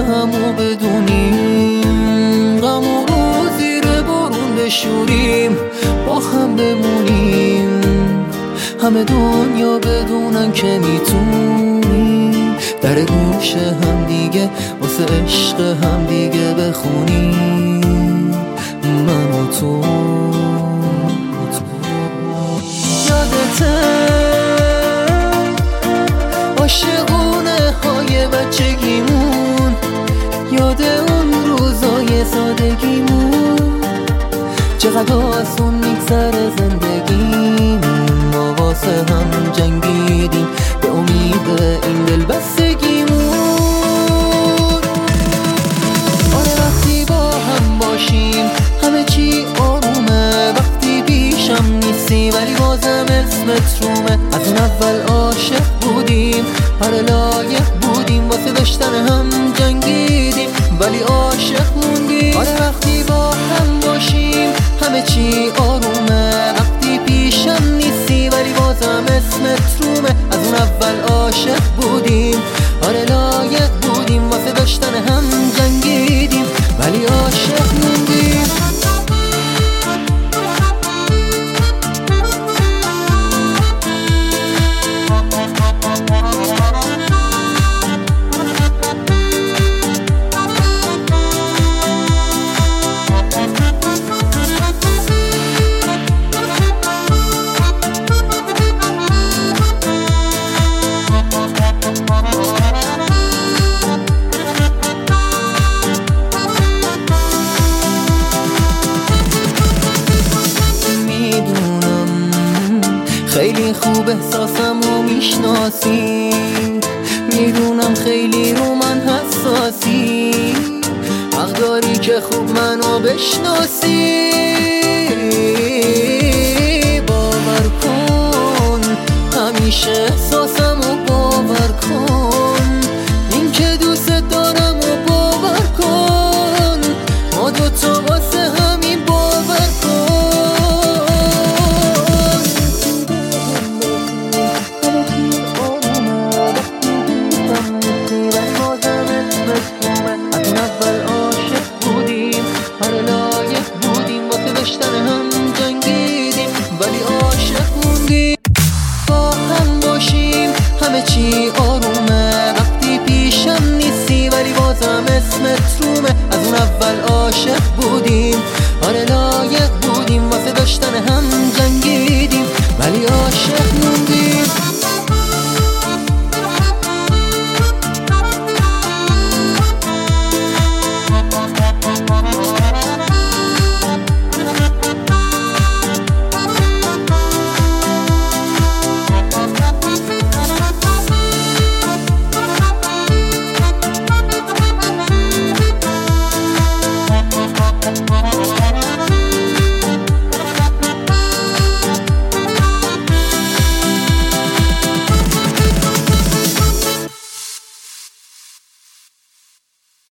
همو بدونیم، غم و رو زیر بارون بشوریم، با هم بمونیم، همه دنیا بدونن که میتونیم در گوش هم دیگه واسه عشق هم دیگه بخونیم، من و تو. یادته عاشقونه های بچگیمون، یاد اون روزای سادگیمون، چقدر آسون میگذره زندگیمون، ما واسه هم جنگیدیم به امید این دلبستگیمون. آره وقتی با هم باشیم همه چی آرومه، وقتی پیشم نیستی ولی بازم اسمت رومه، از اون اول عاشق بودیم، آره لایق بودیم، واسه داشتن هم جنگیدیم ولی عاشق موندیم. آره وقتی با هم باشیم همه چی آرومه، وقتی پیشم نیستی ولی بازم اسمت رومه، از اون اول عاشق بودیم، آره لایق بودیم، واسه داشتن هم جنگیدیم ولی عاشق موندیم. خیلی خوب احساسم رو میشناسی، میدونم خیلی رو من حساسی، حق داری که خوب منو بشناسی، باور کن همیشه احساسم رو باور کن، این که دوست دارم رو باور کن، ما دوتا واسه همین باور کن. داشتن هم جنگیدیم ولی عاشق موندیم، با هم باشیم همه چی آرومه، وقتی پیشم نیستی ولی بازم اسمت رومه، از اون اول عاشق بود